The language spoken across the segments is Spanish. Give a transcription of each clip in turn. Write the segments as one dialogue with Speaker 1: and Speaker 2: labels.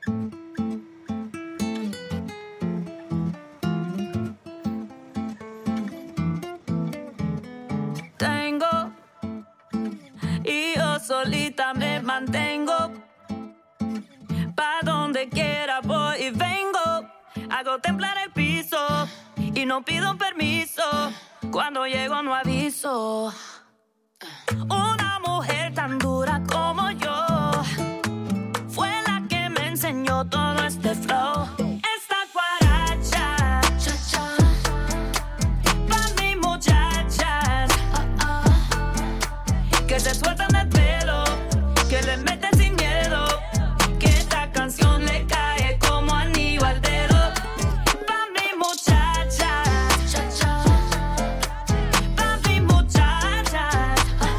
Speaker 1: Tengo y yo solita me mantengo. Pa' donde quiera voy y vengo. Hago temblar el piso y no pido permiso. Cuando llego no aviso. Una mujer tan dura como yo fue la que me enseñó todo este flow. Esta guaracha, cha-cha, pa' mis muchachas, que se sueltan el pelo, que le meten sin miedo, que esta canción le cae como anillo al dedo. Pa' mis muchachas, cha-cha, pa' mis muchachas,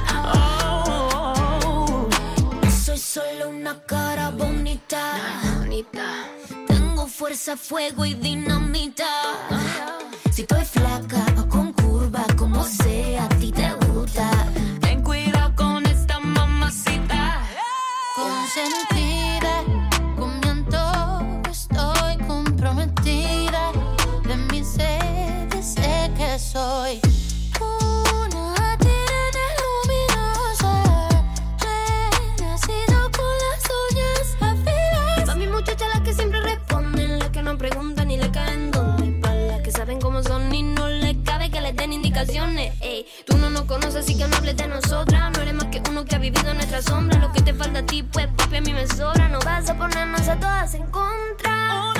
Speaker 1: oh.
Speaker 2: Soy solo una cara bonita, tengo fuerza, fuego y dinamita. Si estoy flaca o con curva, como sea, a ti te gusta.
Speaker 1: Ten cuidado con esta mamacita.
Speaker 2: Consentida, con mi antojo estoy comprometida. De mis sedes sé que soy una tirana luminosa, renacida con las uñas afiladas. Pa' mi muchacha las que siempre responden, las que no preguntan ni le caen dónde. Pa' las que saben cómo son y no les cabe que les den indicaciones. Ey, tú no nos conoces así que no hables de nosotras. No eres más que uno que ha vivido en nuestra sombra. Lo que te falta a ti pues papi a mí me sobra. No vas a ponernos a todas en contra.